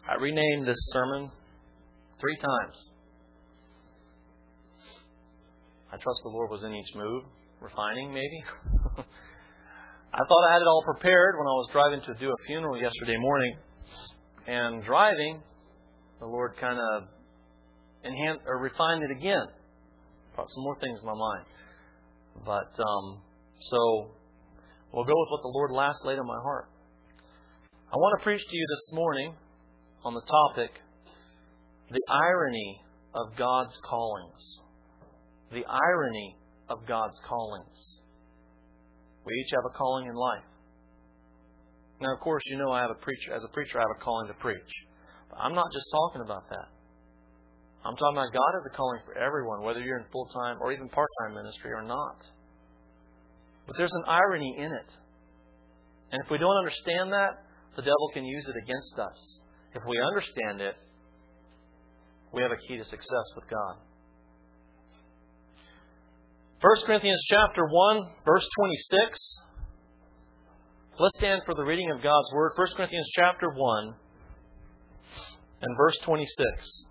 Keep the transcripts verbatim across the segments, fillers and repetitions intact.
I renamed this sermon three times. I trust the Lord was in each move. Refining, maybe. I thought I had it all prepared when I was driving to do a funeral yesterday morning. And driving, the Lord kind of enhanced or refined it again. Brought some more things in my mind. But, um, so, we'll go with what the Lord last laid on my heart. I want to preach to you this morning on the topic, the irony of God's callings. The irony of God's callings. We each have a calling in life. Now, of course, you know I have a preacher. As a preacher, I have a calling to preach. But I'm not just talking about that. I'm talking about God has a calling for everyone, whether you're in full-time or even part-time ministry or not. But there's an irony in it. And if we don't understand that, the devil can use it against us. If we understand it, we have a key to success with God. First Corinthians chapter one, verse twenty-six. Let's stand for the reading of God's Word. First Corinthians chapter one and verse twenty-six.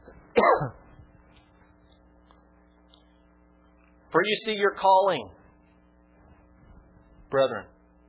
For you see your calling, brethren.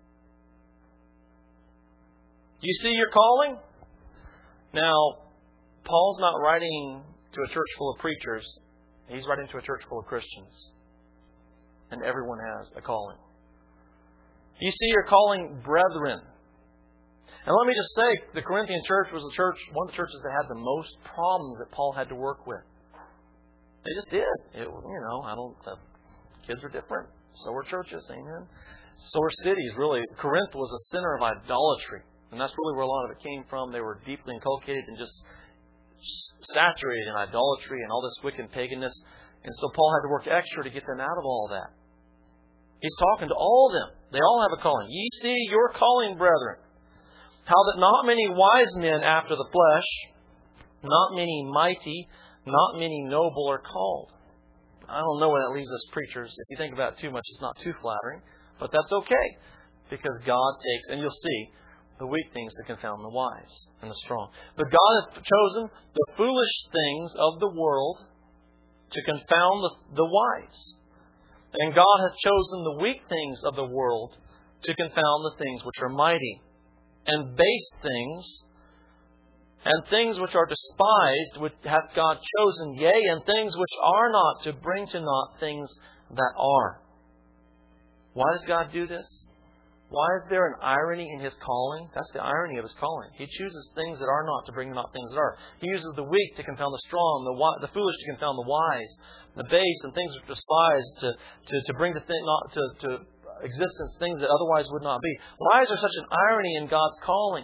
Do you see your calling? Now, Paul's not writing to a church full of preachers. He's writing to a church full of Christians. And everyone has a calling. You see your calling, brethren. And let me just say, the Corinthian church was the church, one of the churches that had the most problems that Paul had to work with. They just did. It, you know, I don't. The kids are different. So are churches. Amen. So are cities. Really, Corinth was a center of idolatry, and that's really where a lot of it came from. They were deeply inculcated and just saturated in idolatry and all this wicked paganness. And so Paul had to work extra to get them out of all that. He's talking to all of them. They all have a calling. Ye see your calling, brethren. How that not many wise men after the flesh, not many mighty, not many noble are called. I don't know where that leaves us preachers. If you think about it too much, it's not too flattering. But that's okay. Because God takes, and you'll see, the weak things to confound the wise and the strong. But God hath chosen the foolish things of the world to confound the, the wise. And God hath chosen the weak things of the world to confound the things which are mighty. And base things, and things which are despised, which hath God chosen, yea, and things which are not, to bring to naught things that are. Why does God do this? Why is there an irony in His calling? That's the irony of His calling. He chooses things that are not to bring not things that are. He uses the weak to confound the strong, the the foolish to confound the wise, the base and things which are despised to to, to bring to, th- not, to to existence things that otherwise would not be. Why is there such an irony in God's calling?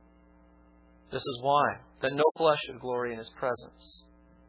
This is why. That no flesh should glory in His presence.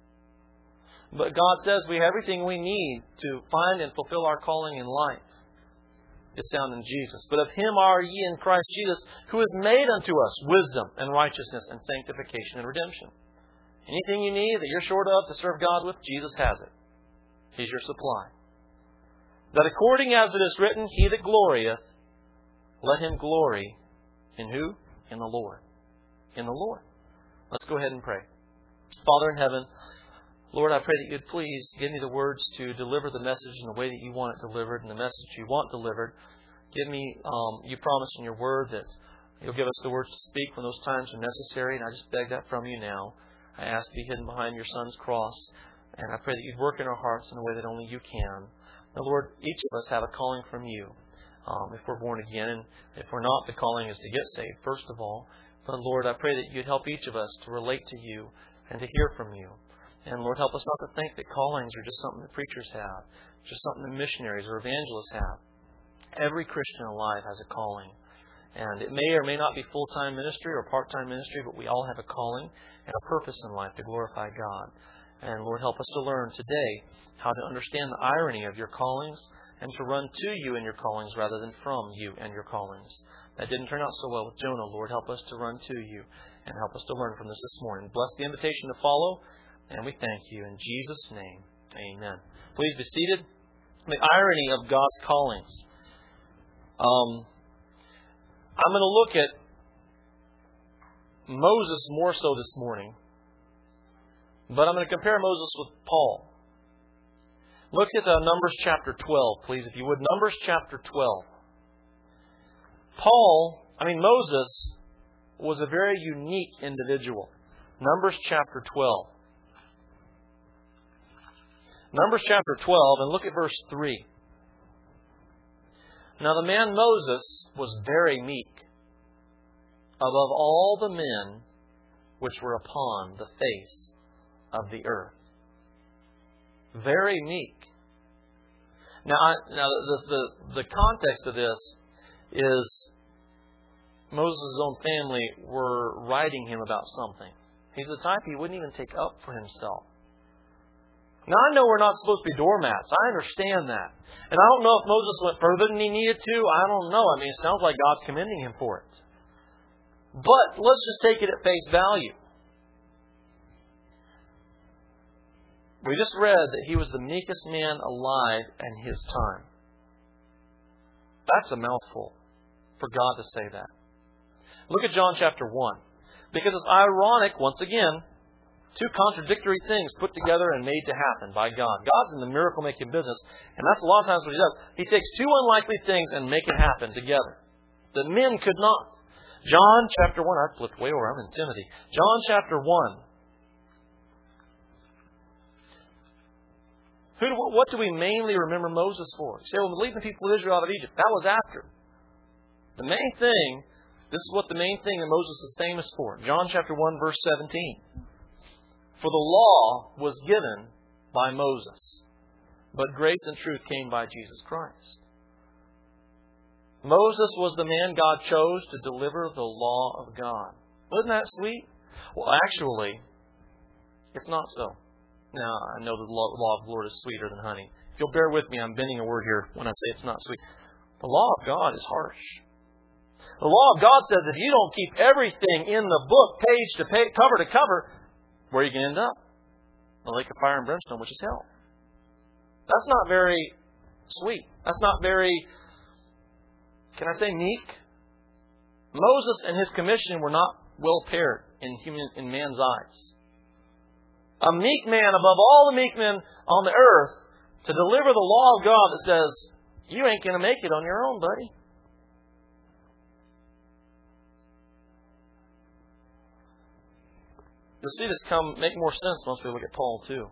But God says we have everything we need to find and fulfill our calling in life. Is found in Jesus. But of Him are ye in Christ Jesus, who has made unto us wisdom and righteousness and sanctification and redemption. Anything you need that you're short of to serve God with, Jesus has it. He's your supply. That according as it is written, He that glorieth, let him glory in who? In the Lord. In the Lord. Let's go ahead and pray. Father in heaven, Lord, I pray that You'd please give me the words to deliver the message in the way that You want it delivered and the message You want delivered. Give me, um, You promised in Your Word that You'll give us the words to speak when those times are necessary, and I just beg that from You now. I ask to be hidden behind Your Son's cross, and I pray that You'd work in our hearts in a way that only You can. Now, Lord, each of us have a calling from You um, if we're born again, and if we're not, the calling is to get saved, first of all. But, Lord, I pray that You'd help each of us to relate to You and to hear from You. And Lord, help us not to think that callings are just something that preachers have, just something that missionaries or evangelists have. Every Christian alive has a calling. And it may or may not be full-time ministry or part-time ministry, but we all have a calling and a purpose in life to glorify God. And Lord, help us to learn today how to understand the irony of Your callings and to run to You in Your callings rather than from You and Your callings. That didn't turn out so well with Jonah. Lord, help us to run to You and help us to learn from this this morning. Bless the invitation to follow. And we thank You in Jesus' name. Amen. Please be seated. The irony of God's callings. Um, I'm going to look at Moses more so this morning. But I'm going to compare Moses with Paul. Look at uh, Numbers chapter twelve, please, if you would. Numbers chapter twelve. Paul, I mean Moses, was a very unique individual. Numbers chapter twelve. Numbers chapter twelve, and look at verse three. Now the man Moses was very meek, above all the men which were upon the face of the earth. Very meek. Now, I, now the, the, the context of this is Moses' own family were writing him about something. He's the type he wouldn't even take up for himself. Now, I know we're not supposed to be doormats. I understand that. And I don't know if Moses went further than he needed to. I don't know. I mean, it sounds like God's commending him for it. But let's just take it at face value. We just read that he was the meekest man alive in his time. That's a mouthful for God to say that. Look at John chapter one. Because it's ironic, once again, two contradictory things put together and made to happen by God. God's in the miracle-making business, and that's a lot of times what He does. He takes two unlikely things and make it happen together that men could not. John chapter one. I flipped way over. I'm in Timothy. John chapter one. Who do, what do we mainly remember Moses for? You say, well, leading the people of Israel out of Egypt. That was after. The main thing, this is what the main thing that Moses is famous for. John chapter one, verse seventeen. For the law was given by Moses, but grace and truth came by Jesus Christ. Moses was the man God chose to deliver the law of God. Wasn't that sweet? Well, actually, it's not so. Now, I know the law of the Lord is sweeter than honey. If you'll bear with me, I'm bending a word here when I say it's not sweet. The law of God is harsh. The law of God says if you don't keep everything in the book, page to page, cover to cover, where are you going to end up? The lake of fire and brimstone, which is hell. That's not very sweet. That's not very, can I say, meek? Moses and his commission were not well paired in human in man's eyes. A meek man above all the meek men on the earth to deliver the law of God that says, you ain't going to make it on your own, buddy. You'll see this come make more sense once we look at Paul too.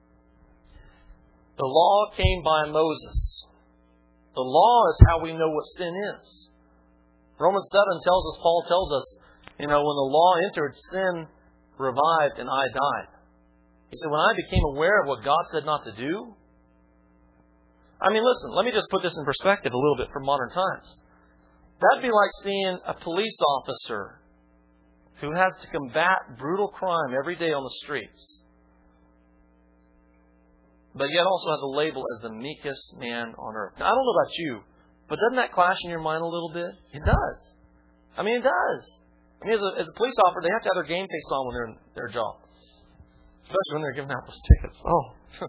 The law came by Moses. The law is how we know what sin is. Romans seven tells us, Paul tells us, you know, when the law entered, sin revived and I died. He said, when I became aware of what God said not to do, I mean, listen, let me just put this in perspective a little bit for modern times. That'd be like seeing a police officer who has to combat brutal crime every day on the streets, but yet also has a label as the meekest man on earth. Now, I don't know about you, but doesn't that clash in your mind a little bit? It does. I mean, it does. I mean, as a, as a police officer, they have to have their game face on when they're in their job. Especially when they're giving out those tickets. Oh.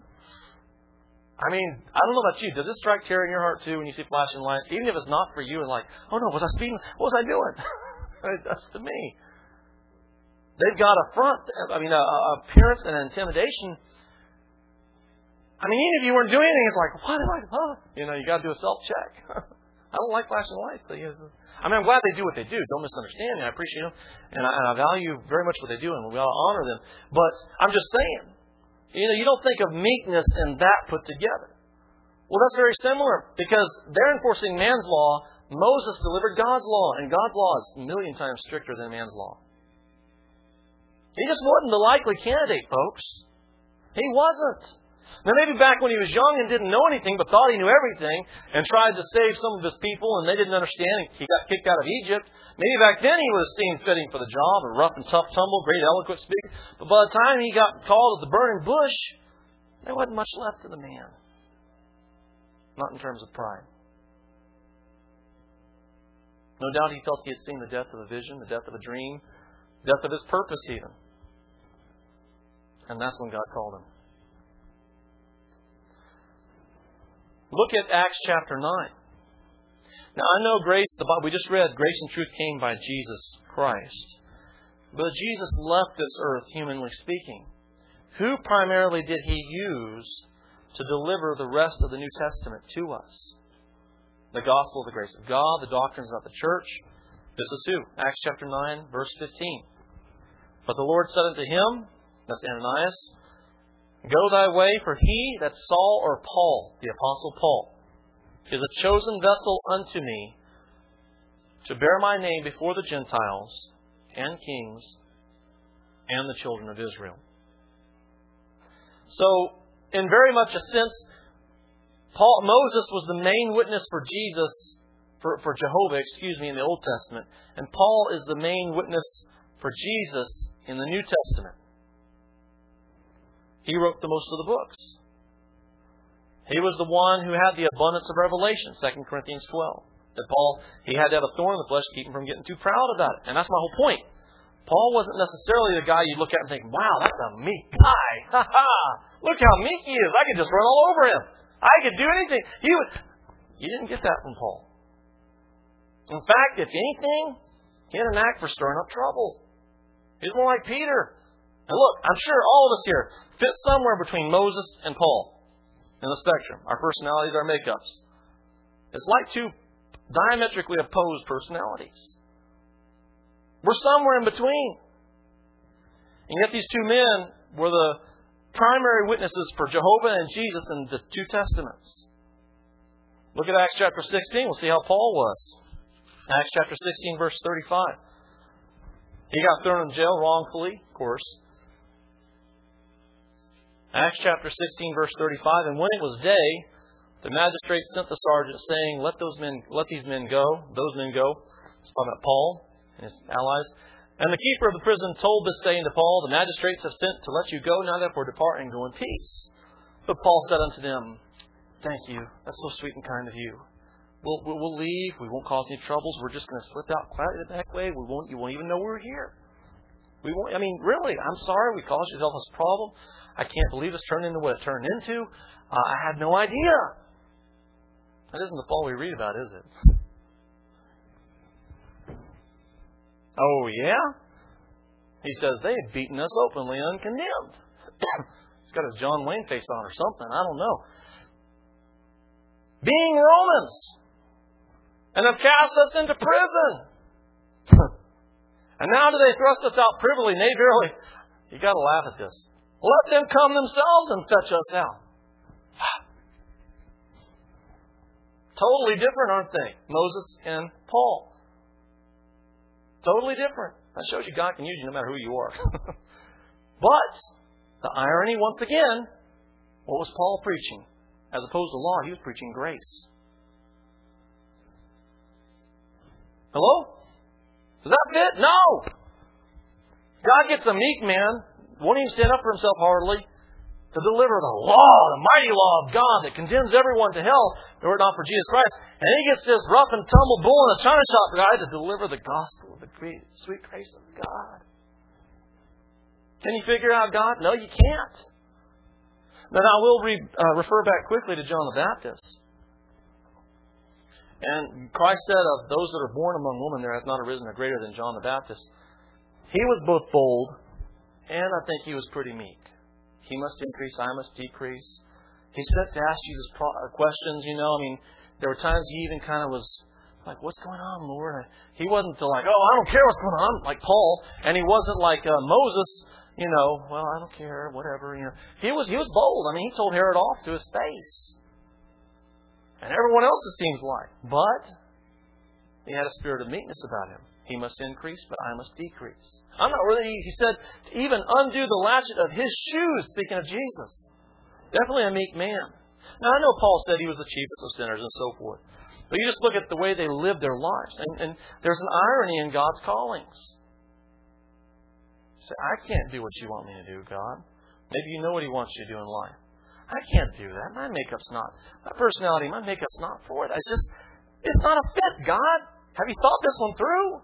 I mean, I don't know about you. Does this strike terror in your heart too when you see flashing lights? Even if it's not for you and like, oh no, was I speeding? What was I doing? That's to me. They've got a front, I mean, a, a appearance and an intimidation. I mean, even if you weren't doing anything, it's like, what am I, huh? You know, you got to do a self-check. I don't like flashing lights. They use, I mean, I'm glad they do what they do. Don't misunderstand me. I appreciate them. And I, and I value very much what they do, and we ought to honor them. But I'm just saying, you know, you don't think of meekness and that put together. Well, that's very similar, because they're enforcing man's law. Moses delivered God's law, and God's law is a million times stricter than man's law. He just wasn't the likely candidate, folks. He wasn't. Now, maybe back when he was young and didn't know anything, but thought he knew everything, and tried to save some of his people, and they didn't understand, he got kicked out of Egypt. Maybe back then he would have seemed fitting for the job, a rough and tough tumble, great eloquent speaker. But by the time he got called at the burning bush, there wasn't much left to the man. Not in terms of pride. No doubt he felt he had seen the death of a vision, the death of a dream, death of his purpose even. And that's when God called him. Look at Acts chapter nine. Now, I know grace, the Bible we just read, grace and truth came by Jesus Christ. But Jesus left this earth, humanly speaking. Who primarily did He use to deliver the rest of the New Testament to us? The gospel of the grace of God, the doctrines about the church. This is who? Acts chapter nine, verse fifteen. But the Lord said unto him, that's Ananias, Go thy way, for he, that's Saul or Paul, the Apostle Paul, is a chosen vessel unto me to bear my name before the Gentiles and kings and the children of Israel. So, in very much a sense, Paul, Moses was the main witness for Jesus, for, for Jehovah, excuse me, in the Old Testament. And Paul is the main witness for Jesus in the New Testament. He wrote the most of the books. He was the one who had the abundance of revelation, Second Corinthians twelve. That Paul, he had to have a thorn in the flesh to keep him from getting too proud about it. And that's my whole point. Paul wasn't necessarily the guy you look at and think, wow, that's a meek guy. Ha ha! Look how meek he is. I could just run all over him. I could do anything. He was... You didn't get that from Paul. In fact, if anything, he had a knack for stirring up trouble. He's more like Peter. And look, I'm sure all of us here fit somewhere between Moses and Paul in the spectrum. Our personalities, our makeups. It's like two diametrically opposed personalities. We're somewhere in between. And yet these two men were the primary witnesses for Jehovah and Jesus in the two Testaments. Look at Acts chapter sixteen. We'll see how Paul was. Acts chapter sixteen, verse thirty-five. He got thrown in jail wrongfully, of course. Acts chapter sixteen, verse thirty-five. And when it was day, the magistrate sent the sergeant, saying, Let those men, let these men go. Those men go. It's talking about Paul and his allies. And the keeper of the prison told this, saying to Paul, The magistrates have sent to let you go. Now therefore depart and go in peace. But Paul said unto them, Thank you. That's so sweet and kind of you. We'll, we'll, we'll leave. We won't cause any troubles. We're just going to slip out quietly the back way. We won't. You won't even know we're here. We won't. I mean, really, I'm sorry we caused you this problem. I can't believe it's turned into what it turned into. Uh, I had no idea. That isn't the Paul we read about, is it? Oh, yeah? He says they had beaten us openly uncondemned. He's got his John Wayne face on or something. I don't know. Being Romans. And have cast us into prison. And now do they thrust us out privily? Nay, verily. You got to laugh at this. Let them come themselves and fetch us out. Totally different, aren't they? Moses and Paul. Totally different. That shows you God can use you no matter who you are. But the irony, once again, what was Paul preaching? As opposed to law, he was preaching grace. Hello? Does that fit? No! God gets a meek man, won't even stand up for himself hardly, to deliver the law, the mighty law of God that condemns everyone to hell, were it not for Jesus Christ. And he gets this rough and tumble bull in a china shop guy to deliver the gospel of the sweet grace of God. Can you figure out God? No, you can't. Now, I will read, uh, refer back quickly to John the Baptist. And Christ said, of those that are born among women, there hath not arisen a greater than John the Baptist. He was both bold, and I think he was pretty meek. He must increase, I must decrease. He said to ask Jesus questions, you know. I mean, there were times he even kind of was like, what's going on, Lord? He wasn't like, oh, I don't care what's going on, like Paul. And he wasn't like uh, Moses, you know, well, I don't care, whatever. You know, He was he was bold. I mean, he told Herod off to his face. And everyone else, it seems like. But he had a spirit of meekness about him. He must increase, but I must decrease. I'm not really, he said, to even undo the latchet of his shoes, speaking of Jesus. Definitely a meek man. Now, I know Paul said he was the chiefest of sinners and so forth. But you just look at the way they lived their lives. And, and there's an irony in God's callings. You say, I can't do what you want me to do, God. Maybe you know what He wants you to do in life. I can't do that. My makeup's not, my personality, my makeup's not for it. It's just, it's not a fit, God. Have you thought this one through?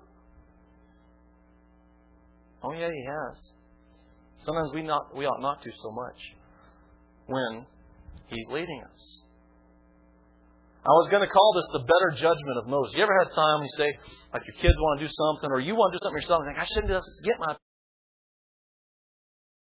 Oh, yeah, He has. Sometimes we not we ought not to so much when He's leading us. I was going to call this the better judgment of Moses. You ever had time when you say, like your kids want to do something, or you want to do something yourself, and you think, I shouldn't do this, get my